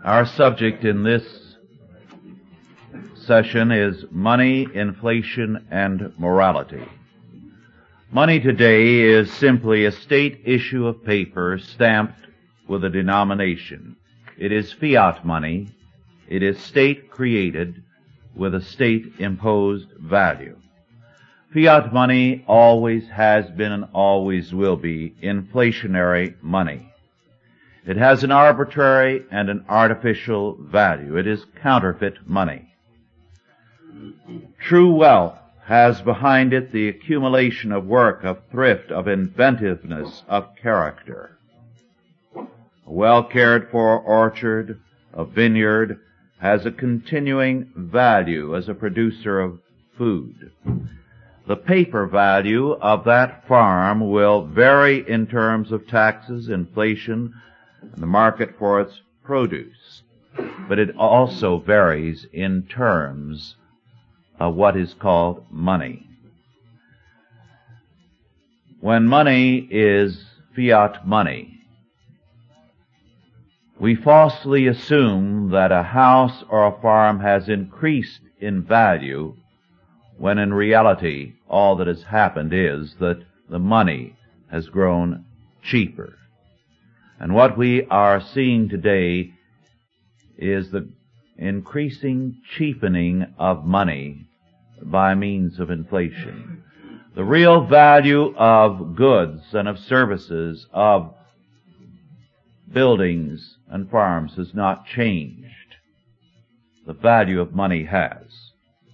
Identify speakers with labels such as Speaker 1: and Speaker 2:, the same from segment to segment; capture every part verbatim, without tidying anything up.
Speaker 1: Our subject in this session is money, inflation, and morality. Money today is simply a state issue of paper stamped with a denomination. It is fiat money. It is state-created with a state-imposed value. Fiat money always has been and always will be inflationary money. It has an arbitrary and an artificial value. It is counterfeit money. True wealth has behind it the accumulation of work, of thrift, of inventiveness, of character. A well-cared-for orchard, a vineyard, has a continuing value as a producer of food. The paper value of that farm will vary in terms of taxes, inflation, and the market for its produce, but it also varies in terms of what is called money. When money is fiat money, we falsely assume that a house or a farm has increased in value, when in reality all that has happened is that the money has grown cheaper. And what we are seeing today is the increasing cheapening of money by means of inflation. The real value of goods and of services, of buildings and farms has not changed. The value of money has.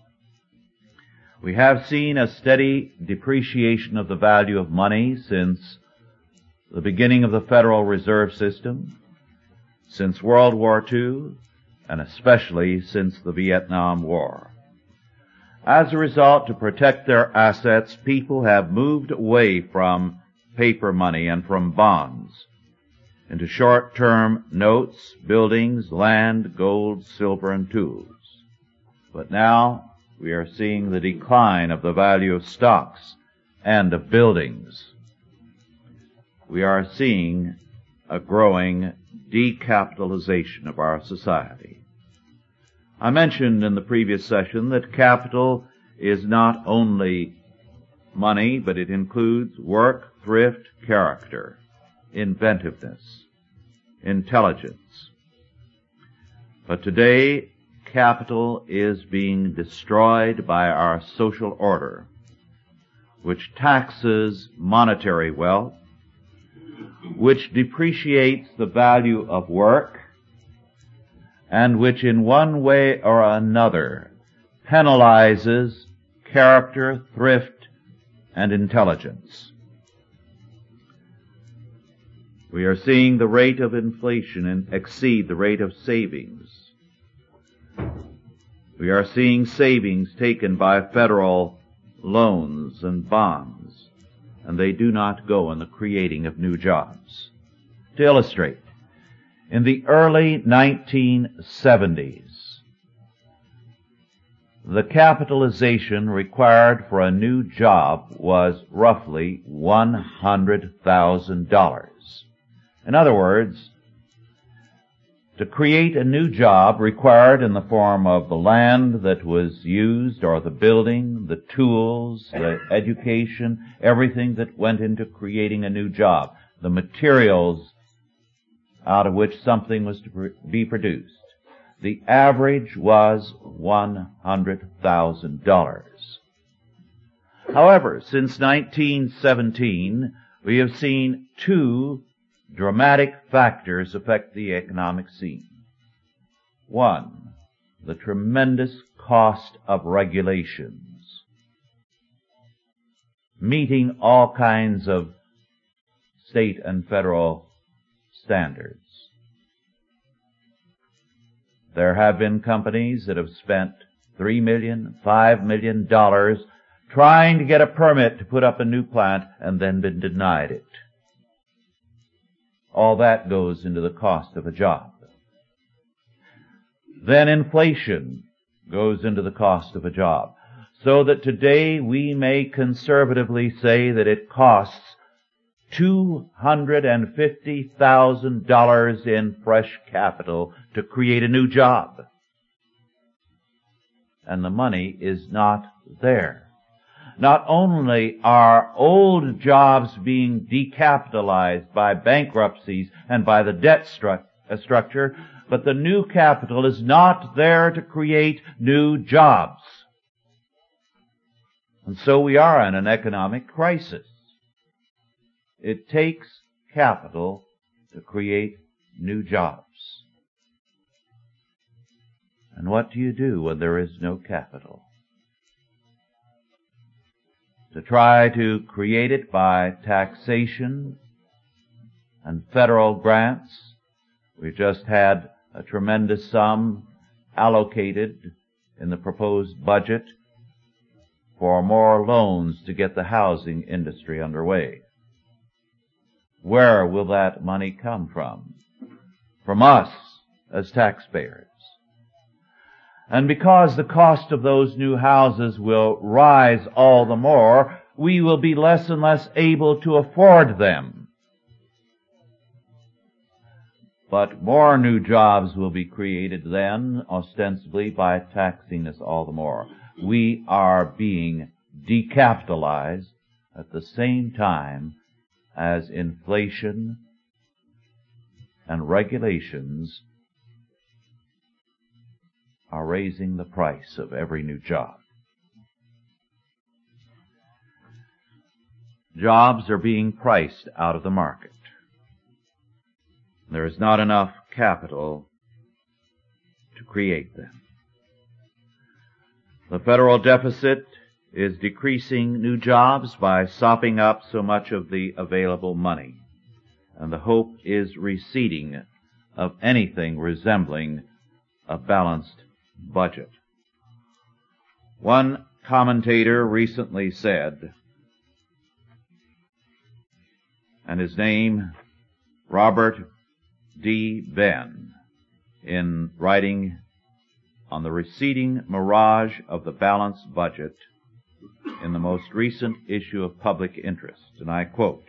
Speaker 1: We have seen a steady depreciation of the value of money since the beginning of the Federal Reserve System, since World War Two, and especially since the Vietnam War. As a result, to protect their assets, people have moved away from paper money and from bonds into short-term notes, buildings, land, gold, silver, and tools. But now we are seeing the decline of the value of stocks and of buildings. We are seeing a growing decapitalization of our society. I mentioned in the previous session that capital is not only money, but it includes work, thrift, character, inventiveness, intelligence. But today, capital is being destroyed by our social order, which taxes monetary wealth, which depreciates the value of work, and which in one way or another penalizes character, thrift, and intelligence. We are seeing the rate of inflation exceed the rate of savings. We are seeing savings taken by federal loans and bonds, and they do not go in the creating of new jobs. To illustrate, in the early nineteen seventies, the capitalization required for a new job was roughly one hundred thousand dollars. In other words, to create a new job required in the form of the land that was used, or the building, the tools, the education, everything that went into creating a new job, the materials out of which something was to be produced. The average was one hundred thousand dollars. However, since nineteen seventeen, we have seen two dramatic factors affect the economic scene. One, the tremendous cost of regulations, meeting all kinds of state and federal standards. There have been companies that have spent three million dollars, five million dollars trying to get a permit to put up a new plant and then been denied it. All that goes into the cost of a job. Then inflation goes into the cost of a job. So that today we may conservatively say that it costs two hundred fifty thousand dollars in fresh capital to create a new job. And the money is not there. Not only are old jobs being decapitalized by bankruptcies and by the debt stru- uh, structure, but the new capital is not there to create new jobs. And so we are in an economic crisis. It takes capital to create new jobs. And what do you do when there is no capital? To try to create it by taxation and federal grants. We just had a tremendous sum allocated in the proposed budget for more loans to get the housing industry underway. Where will that money come from? From us as taxpayers. And because the cost of those new houses will rise all the more, we will be less and less able to afford them. But more new jobs will be created then, ostensibly by taxing us all the more. We are being decapitalized at the same time as inflation and regulations are raising the price of every new job. Jobs are being priced out of the market. There is not enough capital to create them. The federal deficit is decreasing new jobs by sopping up so much of the available money, and the hope is receding of anything resembling a balanced budget. One commentator recently said, and his name, Robert D. Benn, in writing on the receding mirage of the balanced budget in the most recent issue of Public Interest, and I quote,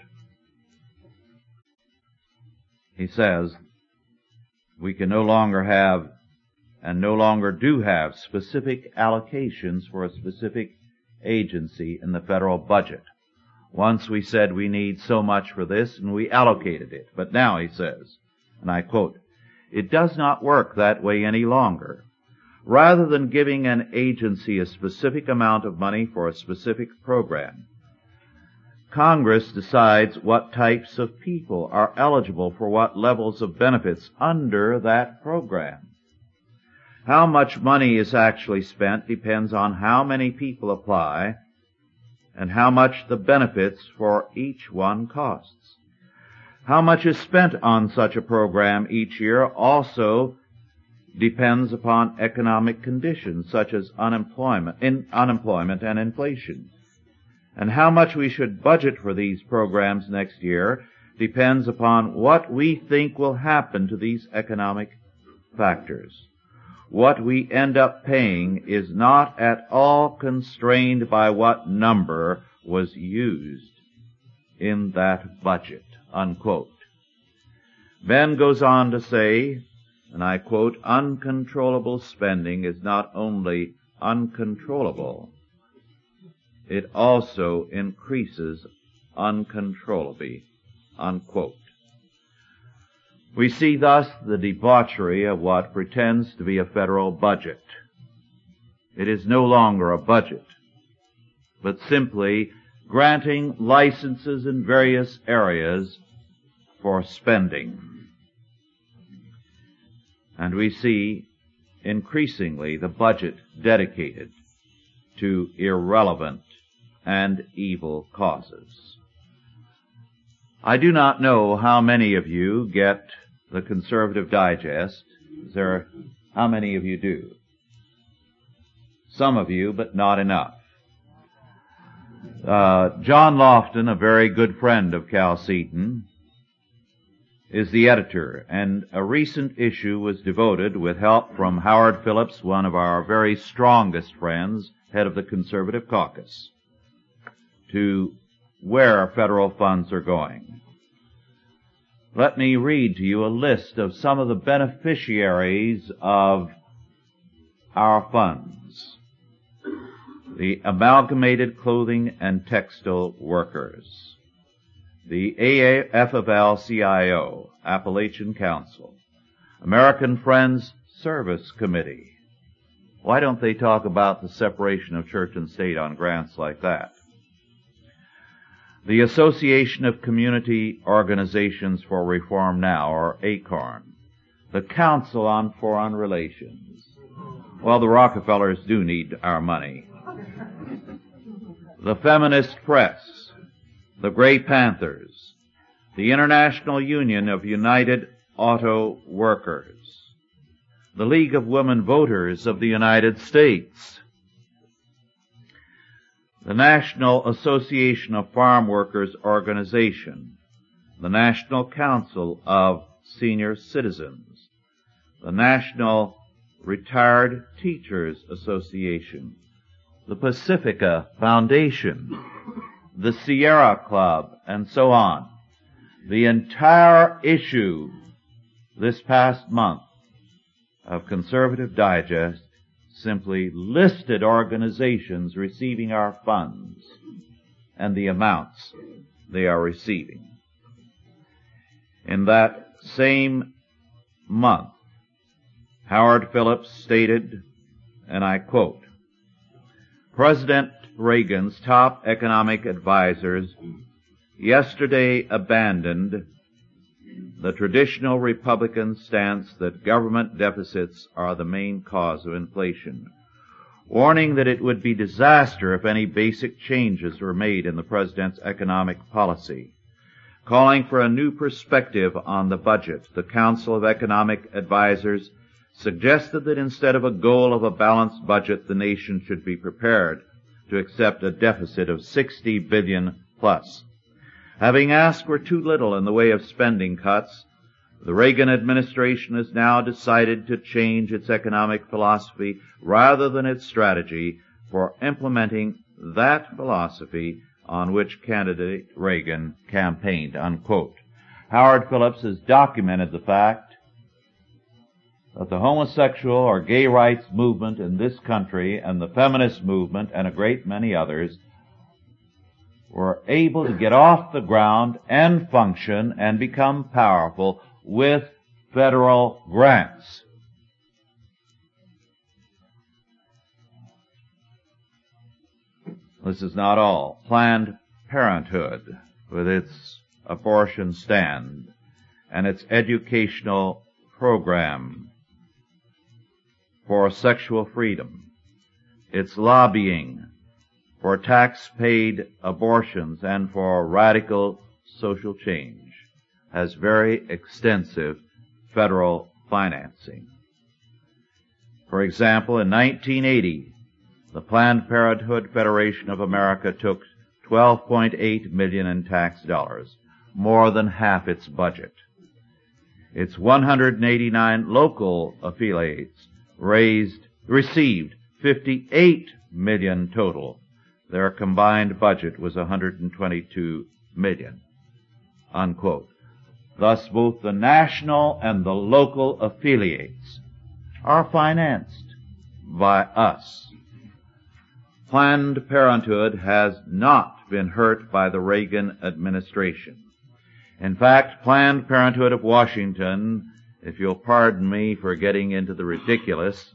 Speaker 1: he says, "We can no longer have and no longer do have specific allocations for a specific agency in the federal budget. Once we said we need so much for this and we allocated it. But now," he says, and I quote, "it does not work that way any longer. Rather than giving an agency a specific amount of money for a specific program, Congress decides what types of people are eligible for what levels of benefits under that program. How much money is actually spent depends on how many people apply and how much the benefits for each one costs. How much is spent on such a program each year also depends upon economic conditions such as unemployment, in, unemployment and inflation. And how much we should budget for these programs next year depends upon what we think will happen to these economic factors. What we end up paying is not at all constrained by what number was used in that budget," unquote. Ben goes on to say, and I quote, "Uncontrollable spending is not only uncontrollable, it also increases uncontrollably," unquote. We see thus the debauchery of what pretends to be a federal budget. It is no longer a budget, but simply granting licenses in various areas for spending. And we see increasingly the budget dedicated to irrelevant and evil causes. I do not know how many of you get the Conservative Digest. Is there, how many of you do? Some of you, but not enough. Uh, John Lofton, a very good friend of Cal Seton, is the editor, and a recent issue was devoted, with help from Howard Phillips, one of our very strongest friends, head of the Conservative Caucus, to where federal funds are going. let me read to you a list of some of the beneficiaries of our funds. The Amalgamated Clothing and Textile Workers, the A F F L C I O, Appalachian Council, American Friends Service Committee. Why don't they talk about the separation of church and state on grants like that? The Association of Community Organizations for Reform Now, or ACORN. The Council on Foreign Relations. Well, the Rockefellers do need our money. The Feminist Press. The Gray Panthers. The International Union of United Auto Workers. The League of Women Voters of the United States. The National Association of Farm Workers Organization. The National Council of Senior Citizens. The National Retired Teachers Association. The Pacifica Foundation. The Sierra Club, and so on. The entire issue this past month of Conservative Digest simply listed organizations receiving our funds and the amounts they are receiving. In that same month, Howard Phillips stated, and I quote, President Reagan's top economic advisers yesterday abandoned the traditional Republican stance that government deficits are the main cause of inflation, warning that it would be disaster if any basic changes were made in the president's economic policy. Calling for a new perspective on the budget, the Council of Economic Advisers suggested that instead of a goal of a balanced budget, the nation should be prepared to accept a deficit of sixty billion dollars plus. Having asked for too little in the way of spending cuts, the Reagan administration has now decided to change its economic philosophy rather than its strategy for implementing that philosophy on which candidate Reagan campaigned, unquote. Howard Phillips has documented the fact that the homosexual or gay rights movement in this country and the feminist movement and a great many others were able to get off the ground and function and become powerful with federal grants. This is not all. Planned Parenthood, with its abortion stand and its educational program for sexual freedom, its lobbying for tax-paid abortions and for radical social change, has very extensive federal financing. For example, in nineteen eighty, the Planned Parenthood Federation of America took twelve point eight million dollars in tax dollars, more than half its budget. Its one hundred eighty-nine local affiliates raised, received fifty-eight million dollars total. Their combined budget was one hundred twenty-two million dollars, unquote. Thus, both the national and the local affiliates are financed by us. Planned Parenthood has not been hurt by the Reagan administration. In fact, Planned Parenthood of Washington, if you'll pardon me for getting into the ridiculous,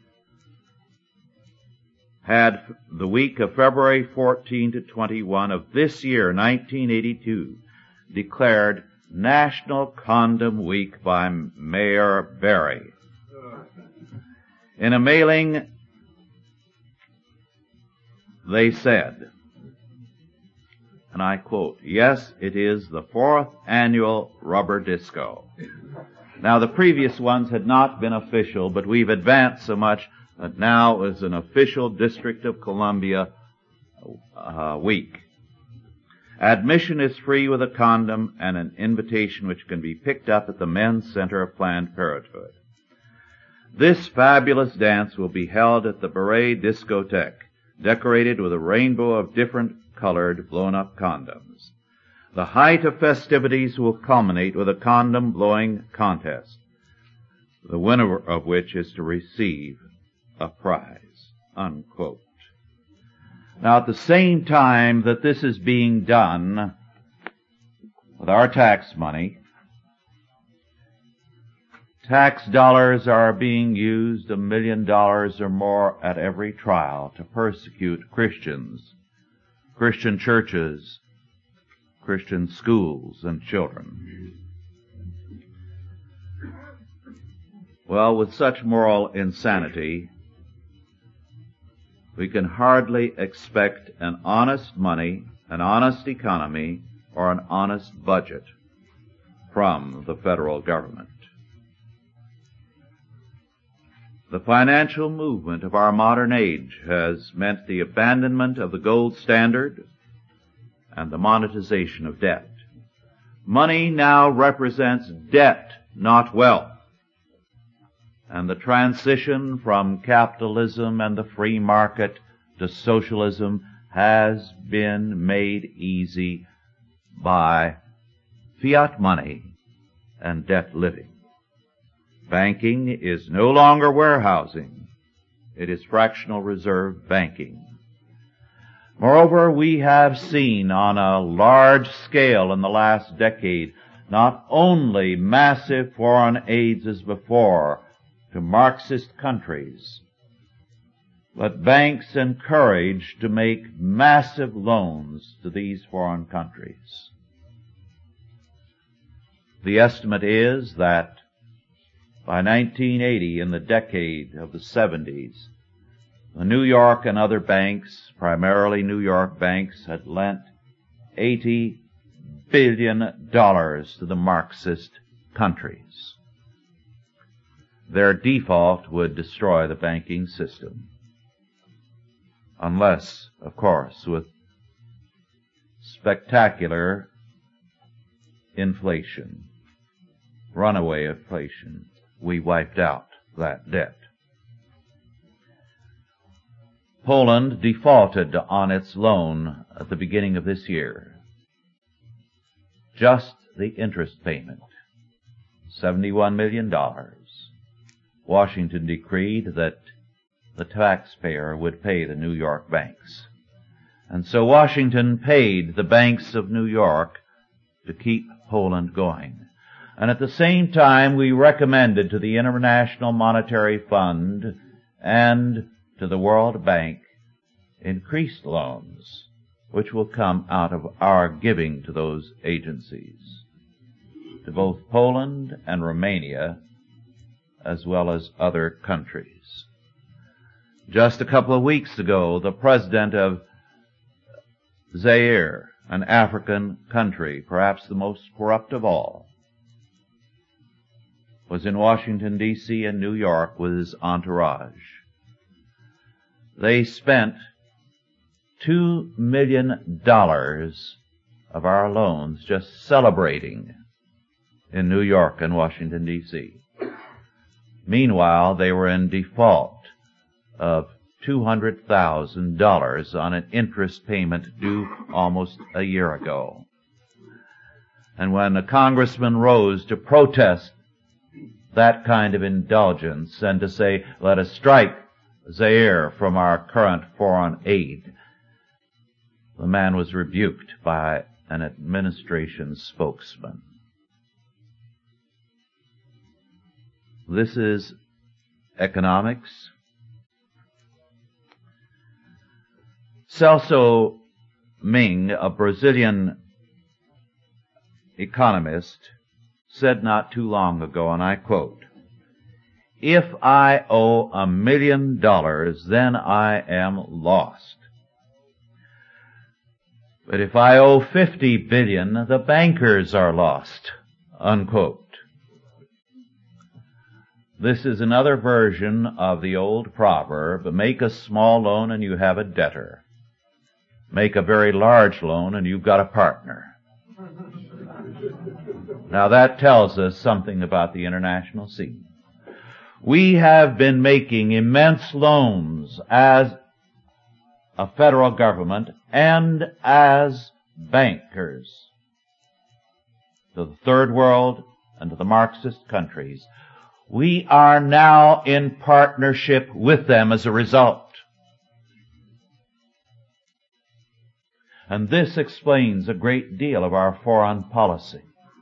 Speaker 1: had the week of February fourteenth to twenty-first of this year, nineteen eighty-two, declared National Condom Week by Mayor Berry. In a mailing, they said, and I quote, yes, it is the fourth annual rubber disco. Now, the previous ones had not been official, but we've advanced so much that now is an official District of Columbia uh, week. Admission is free with a condom and an invitation which can be picked up at the Men's Center of Planned Parenthood. This fabulous dance will be held at the Beret Discotheque, decorated with a rainbow of different colored blown-up condoms. The height of festivities will culminate with a condom-blowing contest, the winner of which is to receive a prize." Unquote. Now, at the same time that this is being done with our tax money, tax dollars are being used, a million dollars or more at every trial, to persecute Christians, Christian churches, Christian schools, and children. Well, with such moral insanity, we can hardly expect an honest money, an honest economy, or an honest budget from the federal government. The financial movement of our modern age has meant the abandonment of the gold standard and the monetization of debt. Money now represents debt, not wealth. And the transition from capitalism and the free market to socialism has been made easy by fiat money and debt living. Banking is no longer warehousing. It is fractional reserve banking. Moreover, we have seen on a large scale in the last decade not only massive foreign aids as before to Marxist countries, but banks encouraged to make massive loans to these foreign countries. The estimate is that by nineteen eighty, in the decade of the seventies, the New York and other banks, primarily New York banks, had lent eighty billion dollars to the Marxist countries. Their default would destroy the banking system. Unless, of course, with spectacular inflation, runaway inflation, we wiped out that debt. Poland defaulted on its loan at the beginning of this year. Just the interest payment, seventy-one million dollars. Washington decreed that the taxpayer would pay the New York banks. And so Washington paid the banks of New York to keep Poland going. And at the same time, we recommended to the International Monetary Fund and to the World Bank increased loans, which will come out of our giving to those agencies, to both Poland and Romania, as well as other countries. Just a couple of weeks ago, the president of Zaire, an African country, perhaps the most corrupt of all, was in Washington, D C and New York with his entourage. They spent two million dollars of our loans just celebrating in New York and Washington, D C Meanwhile, they were in default of two hundred thousand dollars on an interest payment due almost a year ago. And when a congressman rose to protest that kind of indulgence and to say, let us strike Zaire from our current foreign aid, the man was rebuked by an administration spokesman. This is economics. Celso Ming, a Brazilian economist, said not too long ago, and I quote, "If I owe a million dollars, then I am lost. But if I owe fifty billion, the bankers are lost." Unquote. This is another version of the old proverb, make a small loan and you have a debtor. Make a very large loan and you've got a partner. Now that tells us something about the international scene. We have been making immense loans as a federal government and as bankers to the Third World, and to the Marxist countries. We are now in partnership with them as a result. And this explains a great deal of our foreign policy.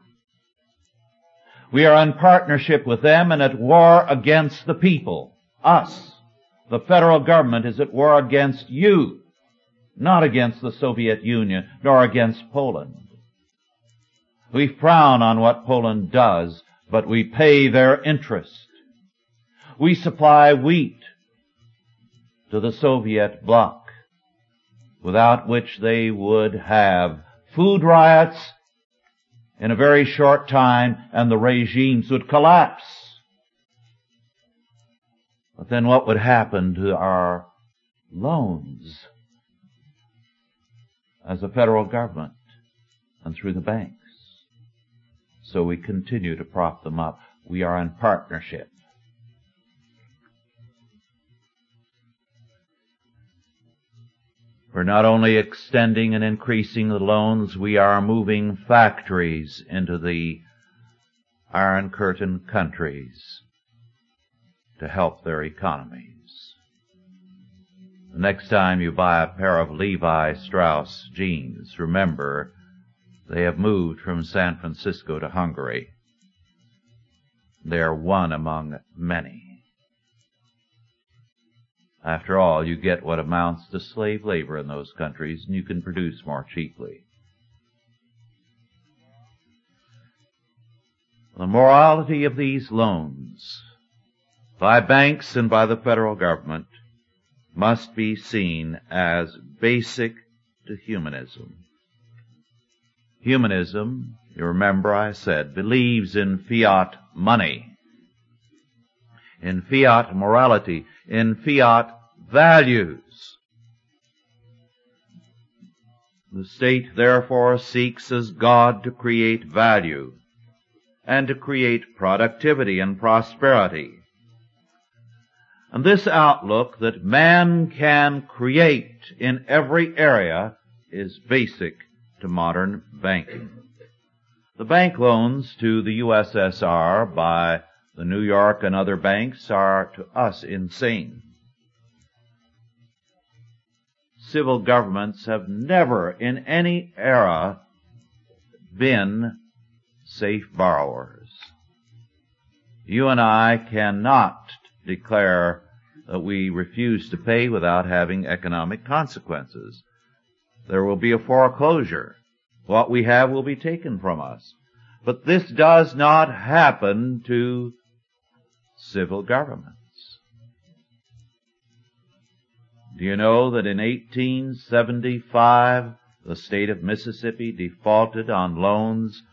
Speaker 1: We are in partnership with them and at war against the people, us. The federal government is at war against you, not against the Soviet Union, nor against Poland. We frown on what Poland does, but we pay their interest. We supply wheat to the Soviet bloc, without which they would have food riots in a very short time and the regimes would collapse. But then what would happen to our loans as a federal government and through the banks? So we continue to prop them up. We are in partnership. We're not only extending and increasing the loans, we are moving factories into the Iron Curtain countries to help their economies. The next time you buy a pair of Levi Strauss jeans, remember they have moved from San Francisco to Hungary. They are one among many. After all, you get what amounts to slave labor in those countries, and you can produce more cheaply. The morality of these loans, by banks and by the federal government, must be seen as basic to humanism. Humanism, you remember I said, believes in fiat money, in fiat morality, in fiat values. The state therefore seeks as God to create value and to create productivity and prosperity. And this outlook that man can create in every area is basic to modern banking. The bank loans to the U S S R by the New York and other banks are to us insane. Civil governments have never in any era been safe borrowers. You and I cannot declare that we refuse to pay without having economic consequences. There will be a foreclosure. What we have will be taken from us. But this does not happen to civil governments. Do you know that in eighteen seventy-five the state of Mississippi defaulted on loans?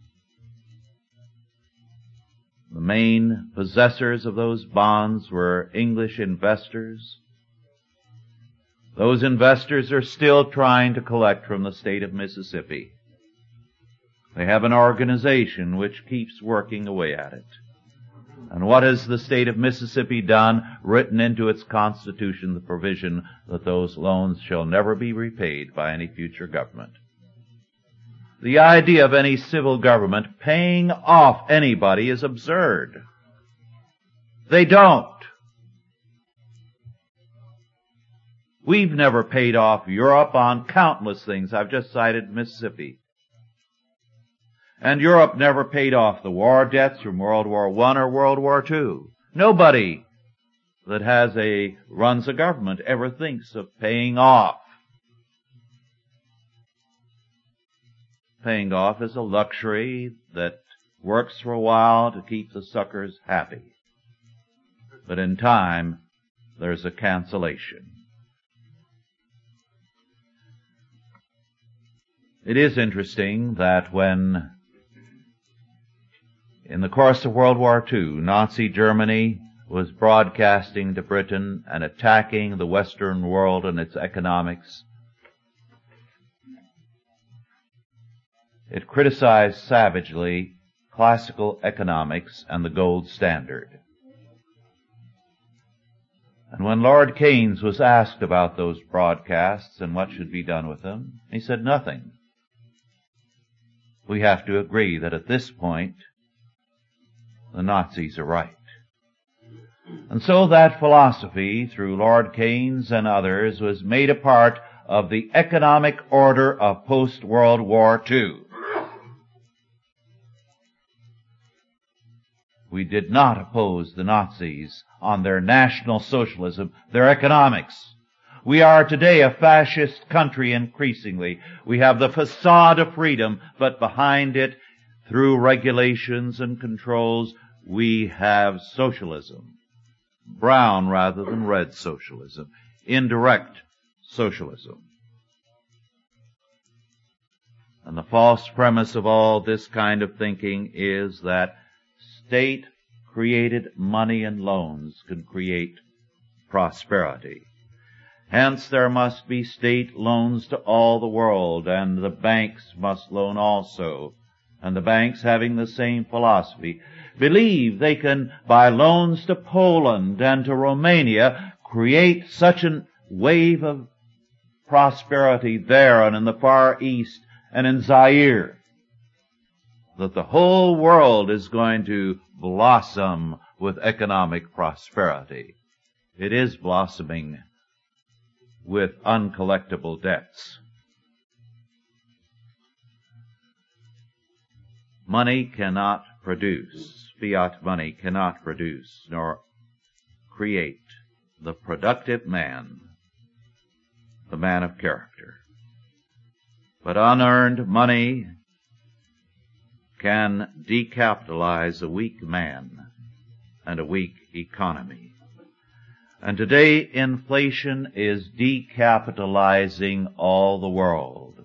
Speaker 1: The main possessors of those bonds were English investors. Those investors are still trying to collect from the state of Mississippi. They have an organization which keeps working away at it. And what has the state of Mississippi done? Written into its constitution the provision that those loans shall never be repaid by any future government. The idea of any civil government paying off anybody is absurd. They don't. We've never paid off Europe on countless things. I've just cited Mississippi. And Europe never paid off the war debts from World War One or World War Two. Nobody that has a, runs a government ever thinks of paying off. Paying off is a luxury that works for a while to keep the suckers happy. But in time, there's a cancellation. It is interesting that when, in the course of World War Two, Nazi Germany was broadcasting to Britain and attacking the Western world and its economics, it criticized savagely classical economics and the gold standard. And when Lord Keynes was asked about those broadcasts and what should be done with them, he said nothing. we have to agree that at this point, the Nazis are right. And so that philosophy, through Lord Keynes and others, was made a part of the economic order of post-World War Two. We did not oppose the Nazis on their National Socialism, their economics. We are today a fascist country increasingly. We have the facade of freedom, but behind it, through regulations and controls, we have socialism. Brown rather than red socialism. Indirect socialism. And the false premise of all this kind of thinking is that state-created money and loans can create prosperity. Hence there must be state loans to all the world, and the banks must loan also. And the banks, having the same philosophy, believe they can, by loans to Poland and to Romania, create such a wave of prosperity there and in the Far East and in Zaire that the whole world is going to blossom with economic prosperity. It is blossoming with uncollectible debts. Money cannot produce, fiat money cannot produce nor create the productive man, the man of character. But unearned money can decapitalize a weak man and a weak economy. And today inflation is decapitalizing all the world.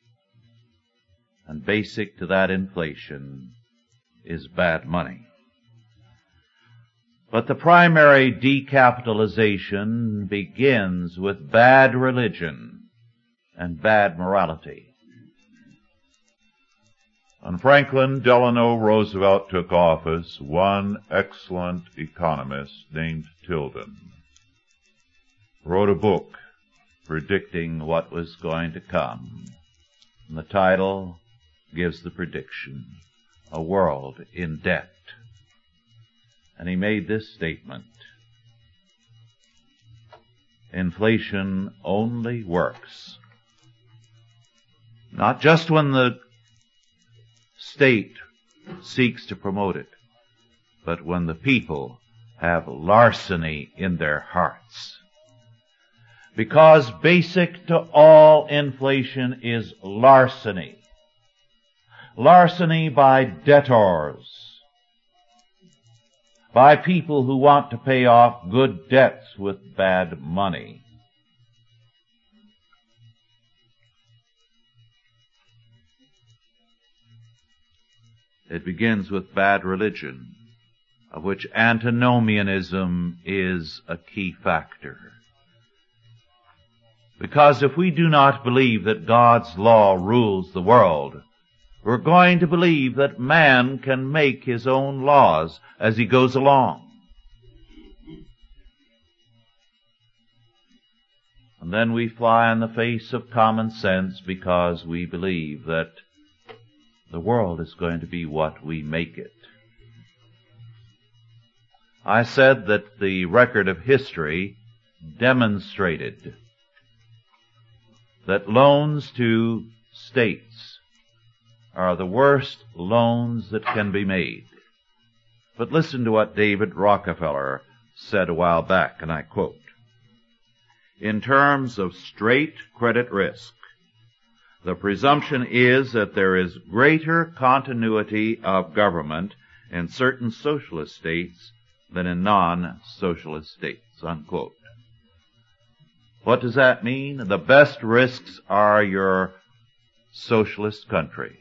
Speaker 1: And basic to that inflation is bad money. But the primary decapitalization begins with bad religion and bad morality.
Speaker 2: When Franklin Delano Roosevelt took office, one excellent economist named Tilden wrote a book
Speaker 1: predicting what was going to come. And the title gives the prediction, A World in Debt. And he made this statement, inflation only works not just when the state seeks to promote it, but when the people have larceny in their hearts. Because basic to all inflation is larceny. Larceny by debtors, by people who want to pay off good debts with bad money. It begins with bad religion, of which antinomianism is a key factor. Because if we do not believe that God's law rules the world, we're going to believe that man can make his own laws as he goes along. And then we fly in the face of common sense because we believe that the world is going to be what we make it. I said that the record of history demonstrated that loans to states are the worst loans that can be made. But listen to what David Rockefeller said a while back, and I quote, "In terms of straight credit risk, the presumption is that there is greater continuity of government in certain socialist states than in non-socialist states," unquote. What does that mean? The best risks are your socialist countries,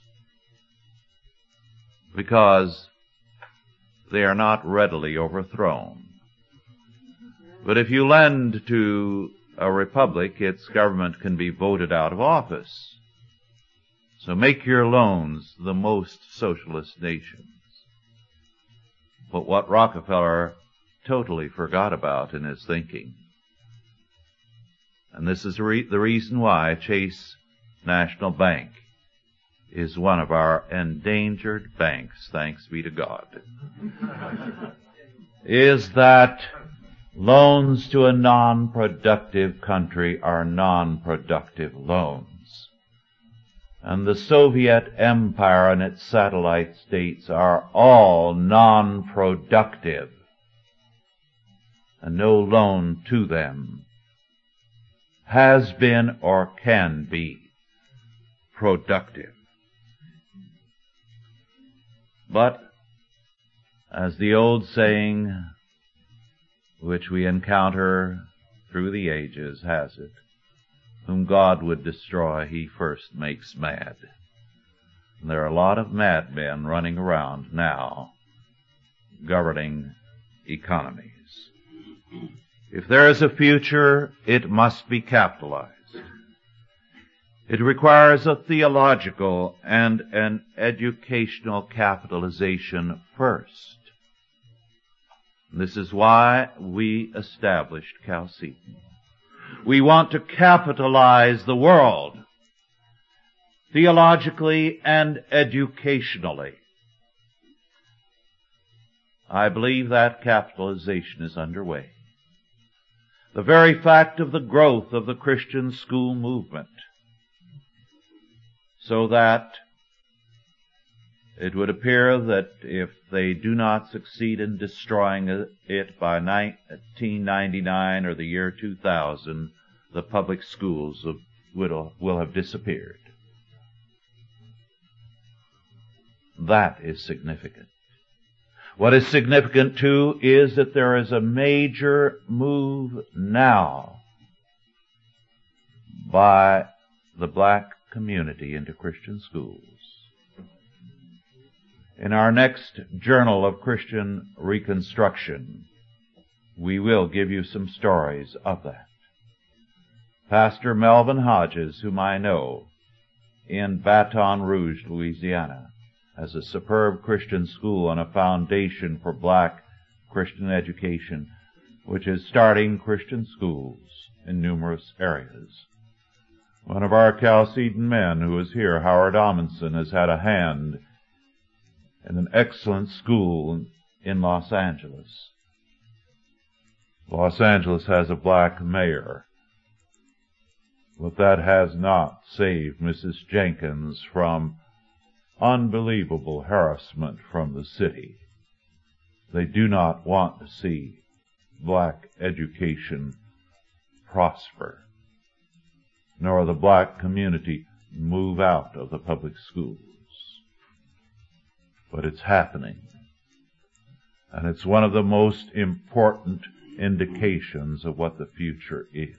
Speaker 1: because they are not readily overthrown. But if you lend to a republic, its government can be voted out of office. So make your loans the most socialist nations. But what Rockefeller totally forgot about in his thinking, and this is re- the reason why Chase National Bank is one of our endangered banks, thanks be to God, is that loans to a non-productive country are non-productive loans. And the Soviet Empire and its satellite states are all non-productive. And no loan to them has been or can be productive. But, as the old saying, which we encounter through the ages, has it, whom God would destroy, he first makes mad. And there are a lot of madmen running around now, governing economies. If there is a future, it must be capitalized. It requires a theological and an educational capitalization first. This is why we established Chalcedon. We want to capitalize the world, theologically and educationally. I believe that capitalization is underway. The very fact of the growth of the Christian school movement, so that it would appear that if they do not succeed in destroying it by nineteen ninety-nine or the year two thousand, the public schools will, will have disappeared. That is significant. What is significant, too, is that there is a major move now by the black community into Christian schools. In our next Journal of Christian Reconstruction, we will give you some stories of that. Pastor Melvin Hodges, whom I know, in Baton Rouge, Louisiana, has a superb Christian school and a foundation for black Christian education, which is starting Christian schools in numerous areas. One of our Chalcedon men who is here, Howard Amundsen, has had a hand in an excellent school in Los Angeles. Los Angeles has a black mayor, but that has not saved Missus Jenkins from unbelievable harassment from the city. They do not want to see black education prosper, nor the black community move out of the public schools. But it's happening. And it's one of the most important indications of what the future is.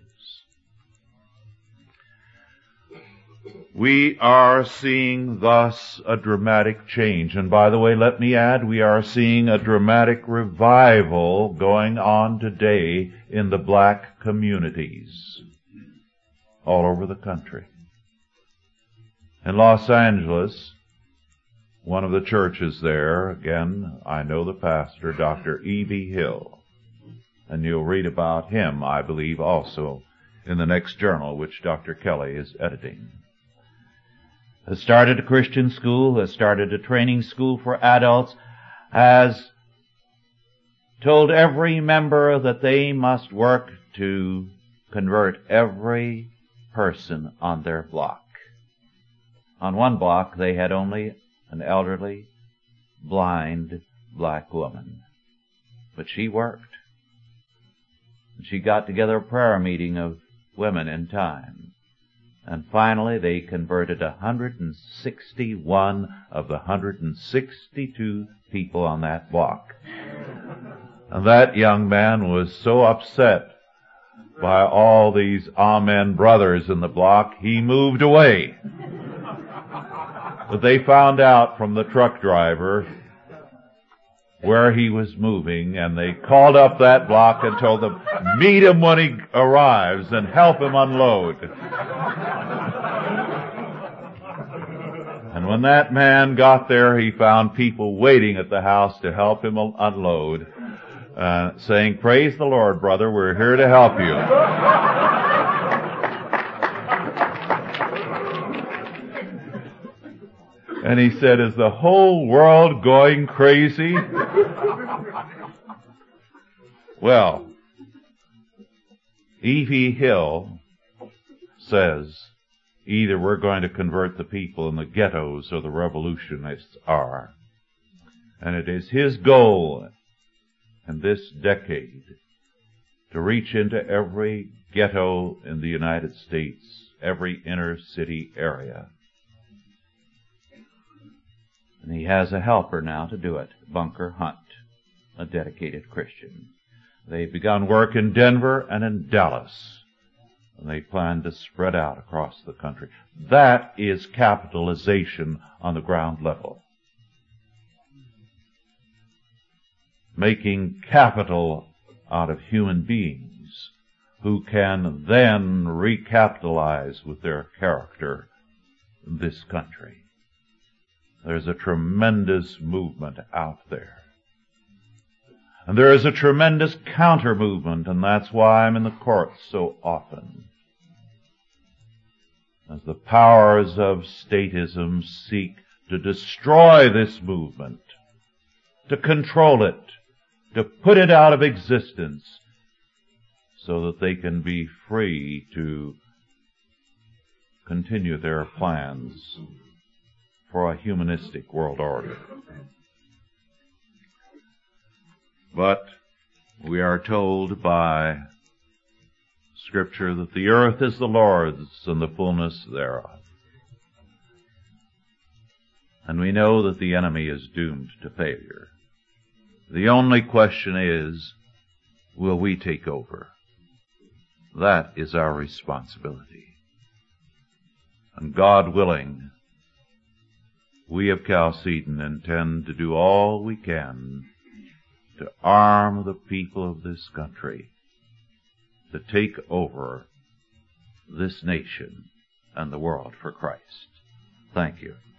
Speaker 1: We are seeing thus a dramatic change. And by the way, let me add, we are seeing a dramatic revival going on today in the black communities all over the country. In Los Angeles, one of the churches there, again, I know the pastor, Doctor E B Hill, and you'll read about him, I believe, also in the next journal, which Doctor Kelly is editing, has started a Christian school, has started a training school for adults, has told every member that they must work to convert every person on their block. On one block, they had only an elderly, blind, black woman. But she worked. She got together a prayer meeting of women in time. And finally, they converted one hundred sixty-one of the one hundred sixty-two people on that block. And that young man was so upset by all these Amen brothers in the block, he moved away. But they found out from the truck driver where he was moving, and they called up that block and told them, meet him when he arrives and help him unload. And when that man got there, he found people waiting at the house to help him unload, uh, saying, praise the Lord, brother, we're here to help you.
Speaker 2: And he said, is the whole world going crazy? Well, E V Hill says either we're going to convert the people in the ghettos or the revolutionists are. And it is his goal in this decade to reach into every ghetto in the United States, every inner city area. And he has a helper now to do it, Bunker Hunt, a dedicated Christian. They've begun work in Denver and in Dallas, and they plan to spread out across the country. That is capitalization on the ground level. Making capital out of human beings who can then recapitalize with their character this country. There's a tremendous movement out there. And there is a tremendous counter-movement, and that's why I'm in the courts so often. As the powers of statism seek to destroy this movement, to control it, to put it out of existence, so that they can be free to continue their plans for a humanistic world order. But we are told by Scripture that the earth is the Lord's and the fullness thereof. And we know that the enemy is doomed to failure. The only question is, will we take over? That is our responsibility. And God willing, we of Chalcedon intend to do all we can to arm the people of this country to take over this nation and the world for Christ. Thank you.